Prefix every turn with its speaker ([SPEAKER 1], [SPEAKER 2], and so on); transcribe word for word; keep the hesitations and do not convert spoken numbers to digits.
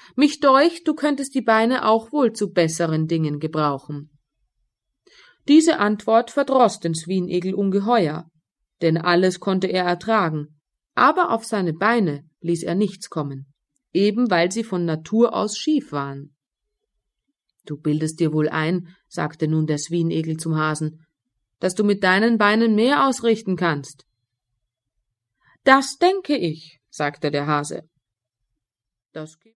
[SPEAKER 1] Mich deucht, du könntest die Beine auch wohl zu besseren Dingen gebrauchen. Diese Antwort verdroß den Swinegel ungeheuer, denn alles konnte er ertragen, aber auf seine Beine ließ er nichts kommen, eben weil sie von Natur aus schief waren. »Du bildest dir wohl ein«, sagte nun der Swinegel zum Hasen, »dass du mit deinen Beinen mehr ausrichten kannst.« »Das denke ich«, sagte der Hase. »Das